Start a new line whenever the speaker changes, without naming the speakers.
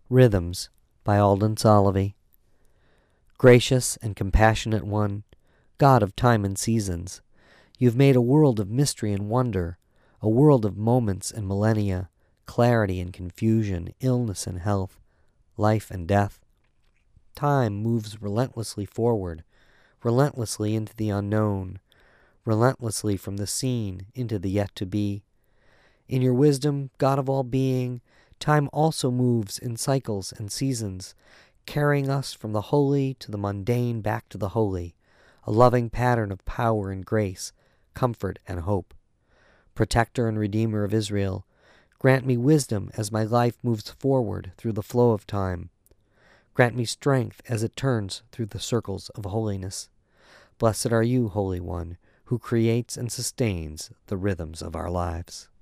Rhythms by Alden Solovey. Gracious and compassionate One, God of time and seasons, you have made a world of mystery and wonder, a world of moments and millennia, clarity and confusion, illness and health, life and death. Time moves relentlessly forward, relentlessly into the unknown, relentlessly from the seen into the yet to be. In your wisdom, God of all being, time also moves in cycles and seasons, carrying us from the holy to the mundane back to the holy, a loving pattern of power and grace, comfort and hope. Protector and Redeemer of Israel, grant me wisdom as my life moves forward through the flow of time. Grant me strength as it turns through the circles of holiness. Blessed are you, Holy One, who creates and sustains the rhythms of our lives.